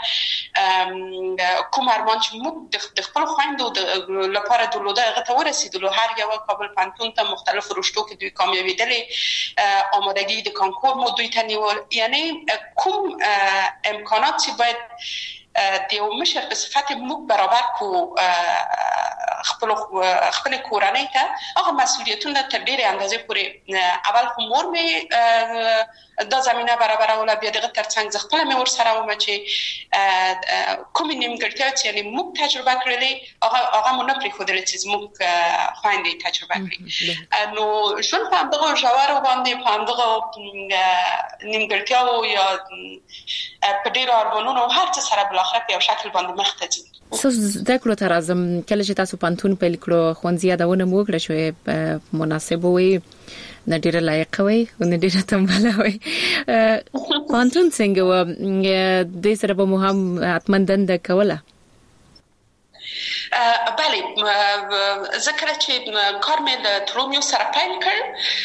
کوم ارمان چې موږ د خپلو خویندو لپاره درلوده هغه ته ورسېدلو. هر یوه کابل پوهنتون ته مختلفو رشتو کې دوی کامیابېدلې، آمادگی د کانکور مو دوی ته نیول. یعنی کوم امکانات چې باید د یو مشر په صفت موږ برابر کو خپل خپل کورنۍ ته، هغه مسؤلیتونه تر ډېرې اندازې پورې اول خو مور مې دا زمینه برابروله، بیا دغه تر څنګ زه خپله مې ورسره ومه چې کومې نیمګړتیاوې چې یعنې موږ تجربه کړلې هغه مو نه پرېښودلې چې زموږ خویندې تجربه کړي. نو ژوند په همدغه ژورو باندې، په همدغه نیمګړتیاوو یا په ډېرو ارمانونو هر څه سره بالاخره په یو شکل باندې مخ ته ځي. څه زده کړو ته راځم. کله چې تاسو پوهنتون پیل کړو، ښوونځي یادونه مو وکړه شوې، مناسب وي، نه ډېره لایقه وي او نه ډېره تنبله وي. پوهنتون څنګه و؟ دې سره به مو هم حتما دنده کوله؟ بله، زه کله چې کار مې له ترومیو سره پیل کړ،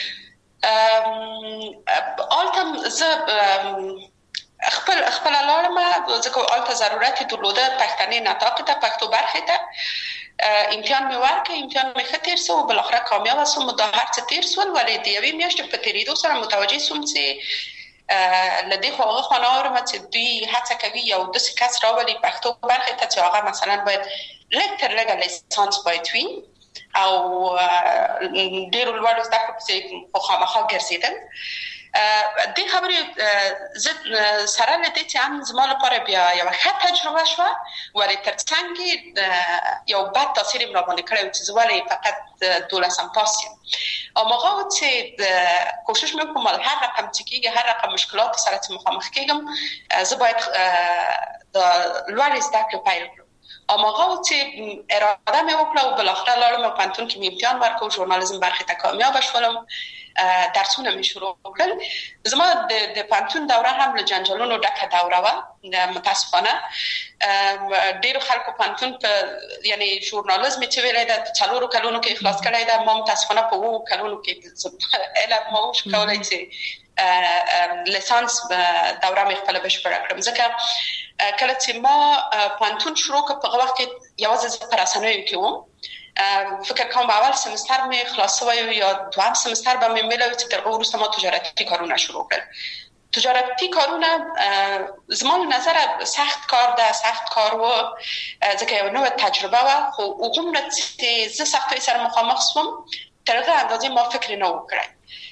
هلته زه خپل خپل لاړم، ځکه هلته ضرورت درلوده پښتني نطاق ته، پښتو برخې ته. امتحان مې ورکړ، امتحان مې ښه تېر شو او بالاخره کامیابه شوم. دا هر څه تېر شول، ولې د یوې میاشتې په تېرېدو سره متوجه شوم چې له دې خوا هغه خوا نه اورم چې دوی هڅه کوي یو داسې کس راولي پښتو برخې ته چې هغه مثلا باید لږ تر لږه لیسانس باید وي او ډېرو لوړو زده کړو پسې خامخا ګرځېدل. دې خبرې زه سره له دې چې هم زما لپاره بیا یوه ښه تجربه شوه، ولې تر څنګ یو بد تاثیر یې راباندې کړی و چې زه ولې فقط دولسم پاس یم. هماغه و چې کوشش مې وکړم هر رقم چې کېږي، هر رقم مشکلاتو سره چې مخامخ کېږم، زه باید د لوړې زده کړې پیل کړم. هماغه و چې اراده مې وکړه او بالاخره لاړم او پوهنتون کې مې امتحان ورکړ، ژورنالیزم برخې ته کامیابه شولم. درسونه مې شروع کړل. زما د پوهنتون دوره هم له جنجالونو ډکه دوره وه، متاسفانه. ډېرو خلکو پوهنتون په یعنې ژورنالیزم چې ویلی ده په څلورو کلونو کې اخلاص کړی ده، ما متاسفانه په اوو کلونو کې علم ما وشو کولی چې لیسانس دوره مې خپله بشپړه کړم. ځکه کله چې ما پوهنتون شروع کړ، په هغه وخت کې یوازې زه په رسنیو کې وم. فکر کوم اول سمستر مې خلاص شوی یا دویم سمستر به مې میله چې تر هغه وروسته ما تجارتي کارونه شروع کړل. تجارتي کارونه زما له نظره سخت کار ده، سخت کار و، ځکه یو نوې تجربه وه، خو هغومره چې زه سختیو سره مخامخ شوم تر هغه اندازې ما فکر نه و کړی.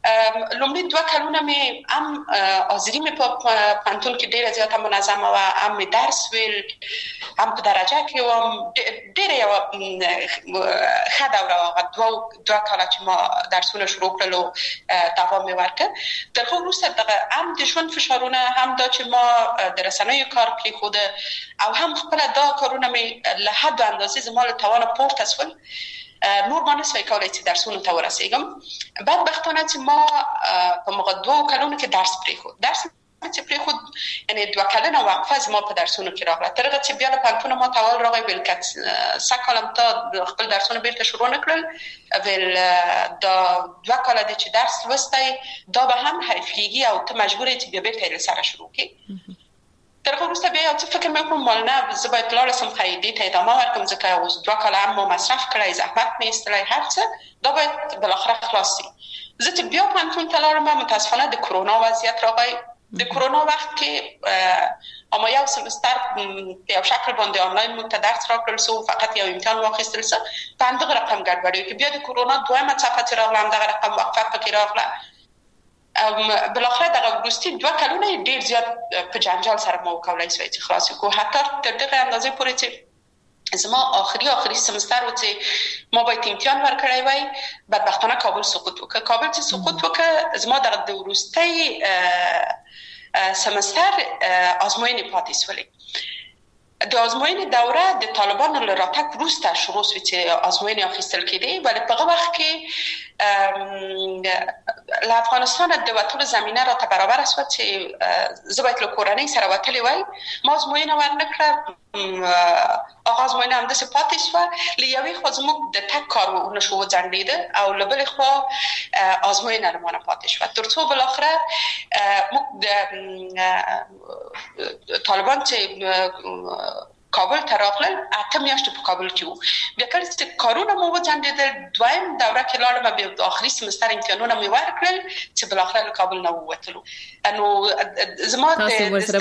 لومړی دوه کلونه مې هم حاضري مې په پوهنتون کې ډېره زیاته منظمه وه، هم مې درس ویل، هم په درجه کې وم. ډېره یوه ښه دوره وه. دوه دوه کاله چې ما درسونه شروع کړل او دوام مې ورکړ. تر هغه وروسته دغه هم د ژوند فشارونه، هم دا چې ما د رسنیو کار پرېښوده او هم خپله دا کارونه مې له حد و اندازې زما له توانه پورته شول. نور ما نسوای کولی چې درسونو ته ورسېږم. بدبختانه چې ما په مغه دوه کلونو کې درس پرېښود. درس چې پرېښود یعنی دوه کلنه وقفه زما په درسونو کې راغله. تر هغه چې بیا له پوهنتون ما تاول راغی ویل که سږ کال هم تا خپل درسونه بیرته شروع نه کړل، ویل دا دوه کاله دی چې درس لوستی، دا به هم حیفیږي او ته مجبور یې چې بیا بیرته یې له سره شروع کړې. تر هغه وروسته بیا یو څه فکر مې وکړم مال نه، زه باید لاړه شم قاعدې ته ادامه ورکړم، ځکه اوس دوه کاله هم ما مصرف کړی، زحمت مې ایستلی، هر څه دا باید بالاخره خلاص شي. زه چې بیا پوهنتون ته لاړم، متاسفانه د کرونا وضعیت راغی. د کرونا وخت کې اما یو سمستر په یو شکل باندې آنلاین مونږ ته درس راکړل سو، فقط یو امتحان واخیستل سو. په همدغه رقم ګډوډي کې بیا د کرونا دویمه څپه چې راغله، همدغه رقم وقفه پکې راغله. بالاخره دغه وروستي دوه کلونه ډېر زیات په جنجال سره ما وکولای سوای چې خلاص کړو. حتی تر دغه اندازې پورې چې زما آخري آخري سمستر و چې ما باید امتحان ورکړی وای، بدبختانه کابل سقوط وکړ. کابل چې سقوط وکړ، زما دغه د وروستي سمستر آزموینې پاتې شولې. د آزموینې دوره د طالبانو له راتګ وروسته شروع شوه چې آزموینې اخیستل کېدې، ولی په هغه وخت کې له افغانستان د وتلو زمینه راته برابره شوه چې زه باید له کورنۍ سره وتلی وای. ما آزموینه ورنه کړه، هغه آزموینه همداسې پاتې شوه. له یوې خوا زموږ د تګ کار ونشو وځنډېده او له بلې خوا آزموینه له مانه پاتې شوه، تر څو بالاخره موږ د طالبان چې کابل ته راغلل، اته میاشتې په کابل کې وو. بیا کله چې کارونه مو وځنډېدل، دویم دوره کې لاړم، بیا د آخري سمستر امتحانونه مې ورکړل چې بالاخره له کابل نه ووتلو. نو زما د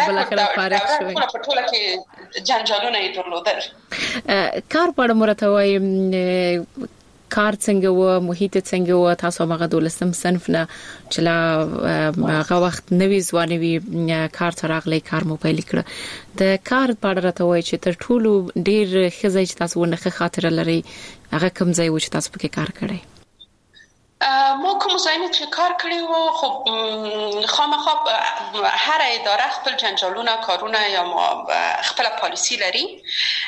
په ټوله کې جنجالونه یې درلودل. کار په اړه مرته وایم، کار څنګه و، محیط څنګه و؟ تاسو هغه دولسم صنف نه چې لا هغه وخت نوې ځواني وي کار ته راغلی، کار مو پیل کړ. د کار په اړه راته وایي چې تر ټولو ډېر ښه ځای چې تاسو ونه ښه خاطره لرئ، هغه کوم ځای و چې تاسو پکې کار کړی؟ ما کوم ځایونه چې کار کړی وو، خو خامخا هر اداره خپل جنجالونه، کارونه یا خپل پالیسی لري.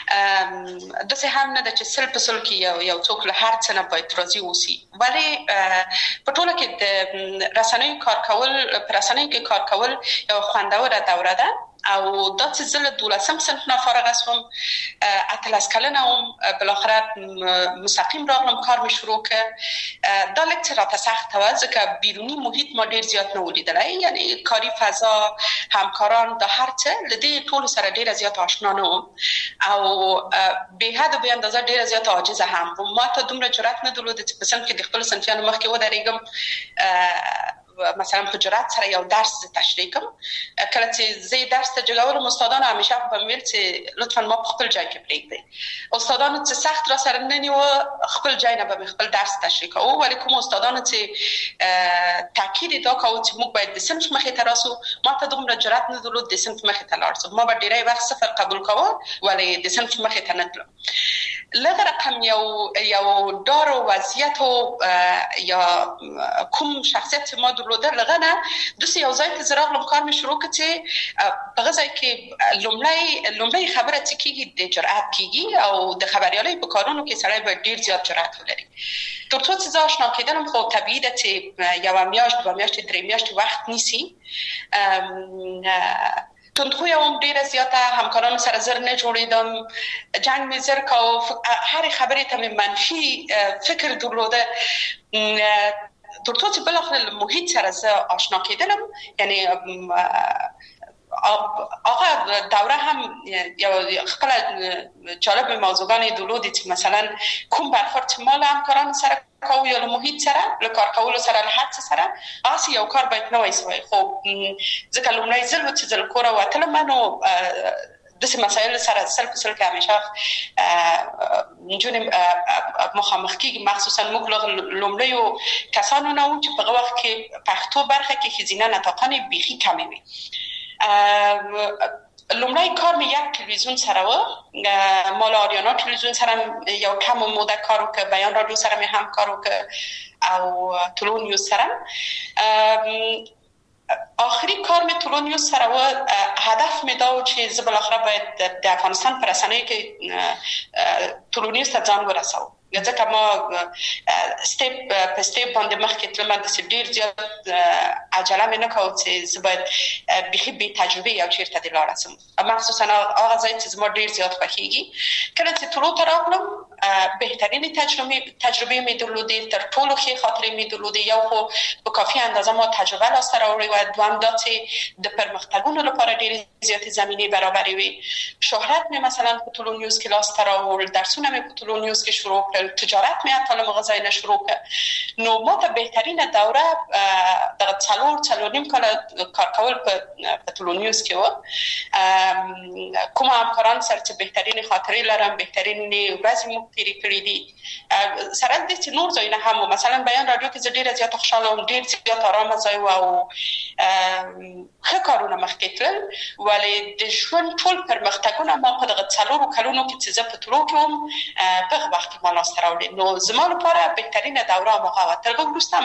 داسې هم نه ده چې سل په سل کې یو یو څوک له هر څه نه باید راضي اوسي، ولی په ټوله کې د رسنیو کار کول، په رسنیو کې کار کول یو خوندوره دوره ده. او دا چې زه له دولسم صنف نه فارغه شوم، اتلس کلنه وم، بالاخره مستقیم راغلم، کار مې شروع کړ. دا لږ څه راته سخته وه، ځکه بیروني محیط ما ډېر زیات نه ولیدلی، یعنی کاري فضا، همکاران، دا هر څه له دې ټولو سره ډېره زیات آشنا نه وم او بې حد بې اندازه ډېره زیات عاجزه هم وم. ما ته دومره جرأت نه درلوده چې په صنف کې د خپلو صنفیانو مخکې ودرېږم، مثلا په جرأت سره یو درس تشریح کوم. کله چې زه درس ته جوړولم، استادانو همیشه په ویل چې لطفا ما په خپل ځای کې پرېږدئ. استادانو چې سخت را سره نه نیوه، خپل ځای نه به خپل درس تشریح کوو، ولی کوم استادانو چې تاکید دا کوو چې موږ باید د صنف مخې ته راسو، ما ته دومره جرأت نه درلود د صنف مخې ته لاړ شم. ما به ډېری وخت صفر قبول کوه، ولی د صنف مخې ته نه تلم. لږ رقم یو یو ډار او وضعیت او یا کوم شخصیت ما درلوده لغه نه، داسې یو ځای ته زه راغلم، کار مې شروع کړ چې په هغه ځای کې لومړی لومړی خبره چې کېږي د جرأت کېږي او د خبریالۍ په کارونو کې سړی باید ډېر زیات جرأت ولري. تر څو چې زه آشنا کېدلم، خو طبیعي ده چې یوه میاشت، دوه میاشتې، درې میاشتې وخت نیسي. تندخوی هم ډیره زیاته، همکارانو سره زر نه جوړیدم، جنگ مې زر کو، هر خبرې ته مې منفي فکر درلوده. تر څو چې بالاخره له محیط سره زه آشنا کېدلم، یعنی آقا دوره هم یو خپل جالب موضوعانی درلودی چې مثلا کوم برخورد چې ما له همکارانو سره کوو یا له محیط سره، له کار کولو سره، له هر څه سره، هسې یو کار باید نه وای سوی. خو ځکه لومړی ځل و چې زه له کوره وتلم، نو د مسایل سره سل په سل کې همیشه نجونې مخامخ کېږي، مخصوصا موږ لومړیو کسانو نه وو چې په هغه وخت کې پښتو برخه کې ښځینه نطاقانې بیخي کمې وي. لومړی کار مې یک تلویزیون سره و، مال آریانا تلویزیون سره یو کم موده کار وکړ، بیان رادیو سره مې هم کار وکړ او طلوع نیوز سره. آخری کار مې طلوع نیوز سره و، هدف مې دا و چې زه بالاخره باید د افغانستان په رسنیو کې طلوع نیوز ته ځان ورسوم، ځکه ما سټیپ په سټیپ باندې مخکې تلم، د ډیر زیات عجله مې نه کوله چې زه باید بیخي بې تجربه یو چیرته دې لاړه شم، مخصوصا هغه ځای چې زما ډیر زیات خوښیږي. کله چې طلوع ته راغلم بهترین تجربه تجربه مې درلودې، تر ټولو ښې خاطرې مې درلودې. یو خو په کافي اندازه ما تجربه لاسته راوړې وه، دویم دا چې د پرمختګونو لپاره ډېرې زیاتې زمینې برابرې وې. شهرت مې مثلا په طلوع نیوز کې لاسته راوړل، درسونه مې په طلوع نیوز کې شروع کړل، تجارت مې حتی له هغه ځای نه شروع کړ. نو ما ته بهترینه دوره دغه څلور څلور نیم کاله کار کول په طلوع نیوز کې وه. کوم همکاران سره چې بهترین خاطرې لرم، بهترین ورځې مو تیرې کړې دي، سره دې چې نور ځایونه هم وو. مثلا بیان رادیو کې زه ډېره زیاته خوشحاله وم، ډېر زیات آرامه ځای و او ښه کارونه مخکې تلل، ولې د ژوند ټول پرمختګونه ما په دغه څلورو کلونو کې چې زه په طلوع کې وم په هغه وخت کې ما لاسته راوړې. نو زما لپاره بهترینه دوره هماغه وه. تر هغه وروسته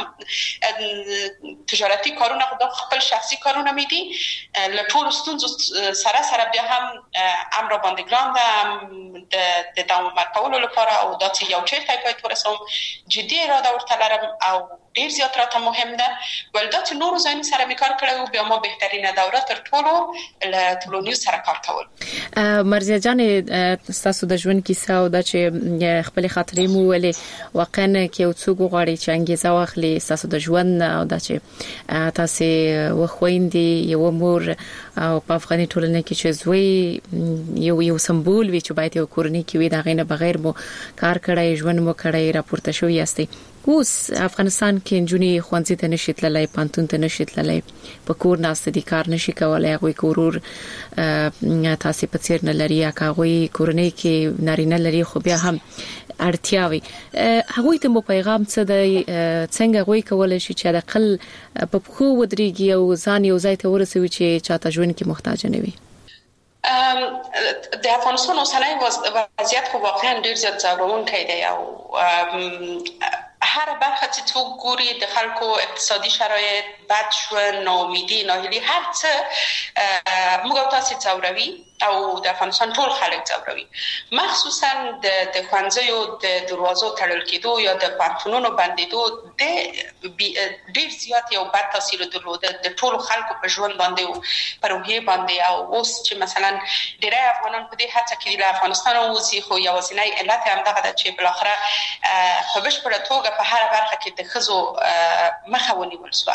تجارتي کارونه خو دا خپل شخصي کارونه مې دي، له ټولو ستونزو سره سره بیا هم ام را باندې ګران ده د دوام ورکولو لپاره، او دا چې یو چیرته باید ورسوم جدي اراده ورته لرم او ډیر زیات راته مهم ده. ول دا چې نورو ځایونو سره مې کار کړی و، بیا ما بهترینه دوره تر ټولو له طلوع نیوز سره کار کول. مرضیه جان، تاسو د ژوند کیسه او د چې خپل خاطرې مو ولې واقعا کې یو څوک غواړي چې انګیزه واخلي تاسو د ژوند او د چې تاسو وخويندې یو مور او په افغاني ټولنه کې چې زوی یو یو سمبول وي چې باید یو کورنۍ کې وي، دا غینه بغیر مو کار کړی، ژوند مو کړی، راپورته شوی یاستئ. اوس افغانستان کې نجونې ښوونځي ته نشي تللی، پانتون ته نشي تللی، په کور ناست دي، کار نشي کولای، هغوی کورور تاسو په څیر نه لري، هغوی کورنۍ کې نارینه لري، خو بیا هم اړتیاوي. هغوی ته مو پیغام څه دی؟ څنګه هغوی کولای شي چې د اقل په پخو ودرېږي او ځان یو ځای ته ورسوي چې چاته ژوند کې محتاج نه وي؟ د افغانستان اوسنی وضعیت خو واقعا ډیر زیات ځورونکی دی، او هر برخه چې څوک ګوري د خلکو اقتصادي شرایط، بد ژوند، ناامیدي، ناهیلي، هر څه موږ او تاسو ځوروي او د افغانستان ټول خلک ځوروي. مخصوصا د د ښوونځیو د دروازو تړل کېدو یا د پانتونونو بندېدو د ډیر زیات یو بد تاثیر درلود د ټولو خلکو په ژوند باندې او په روحیې باندې. او اوس چې مثلا ډیری افغانان په دې هڅه کې له افغانستان وځي، خو یوازینی علت هم دغه ده چې بالاخره په بشپړه توګه په هر برخه کې د ښځو مخه ونیول شوه.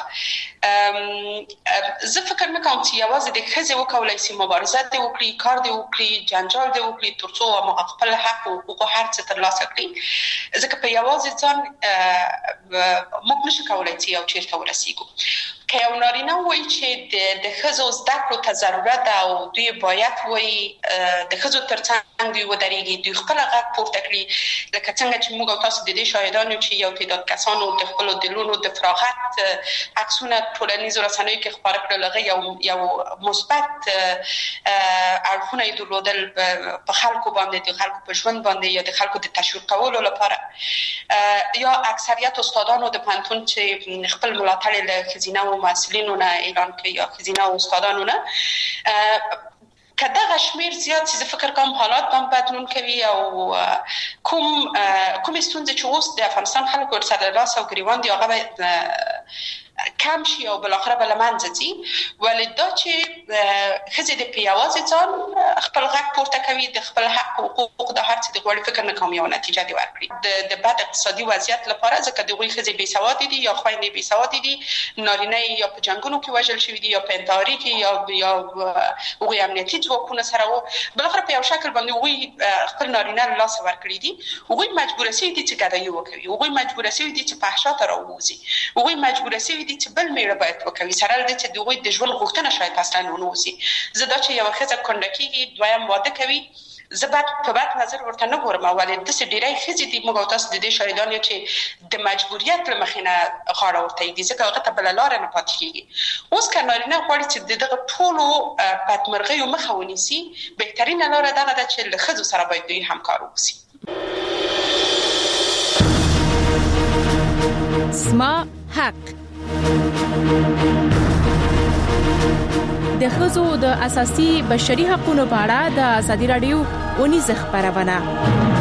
زه فکر نه کوم چې یوازې د ښځې وکولای شي مبارزه دې وکړي، کار دې وکړي، جنجال دې وکړي ترڅو موږ خپل حق او حقوق هر څه ترلاسه کړي، ځکه په یوازې ځان موږ نشو کولای چې یو چیرته ورسیږو. که یو نارینه وایي چې د ښځو زده کړو ته ضرورت ده او دوی باید وایي د ښځو ترڅنګ دوی ودرېږي، دوی خپل غږ پورته کړي، لکه څنګه چې موږ او تاسو د دې شاهدان یو چې یو تعداد کسانو د خپلو دلونو د فراغت عکسونه ټولنیزو رسنیو کې خپاره کړل، هغه یو یو مثبت اړخونه یې درلودل په خلکو باندې، د خلکو په ژوند باندې، یا د خلکو د تشویق کولو لپاره. یا اکثریت استادانو د پوهنتون چې خپل ملاتړ له ښځینه مسؤلینو نه اعلان کوي یا ښځینه استادانو نه، که دغه شمیر زیات چې فکر کوم حالات هم بدلون کوي او کوم کوم ستونزې چې اوس د افغانستان خلکو ورسره لاس او ګریوان دي هغه کم شي او بالاخره به له منځه ځي. ولې دا چې ښځې د په یوازې ځان خپل غږ پورته کوي، د خپل حق او حقوق د هر څه د غوړي فکر نه کوم یو نتیجه دی ورکړي د د بد اقتصادي وضعیت لپاره، ځکه د غوي ښځې بې سوادي دي یا خويندې بې سوادي دي، نارینه یا په جنگونو کې وژل شوی دي یا په انتحاري کې یا یا غوي امنیتي ځواکونه سره وو، بالاخره په یو شکل باندې غوي خپل نارینه لاس ورکړي دي. غوي مجبور شوی دي چې ګډایي وکړي، غوي مجبور شوی دي چې فحشا ته راووزي، غوي مجبور شوی دي دي چې بل میړه باید وکوي سره د چې دوی د ژوند غوښتنه شاید اصلا نه وسی زه دا چې یو ښځه کونډه کیږي دویم واده کوي زه بعد په بد نظر ورته نه ګورم ولې د څه ډیرای ښځې دي موږ تاسو د دې شاهدان یو چې د مجبوریت له مخې نه غاړه ورته دي ځکه هغه ته بل لار نه پاتې کیږي اوس که نارینه غواړي چې دغه ټولو بدمرغیو مخه ونیسي بهترینه لار دغه ده چې له ښځو سره باید دوی همکار وکړي اسما حق د ښځو د اساسي بشري حقوقو په اړه د ازادي رادیو ونیزه خبرونه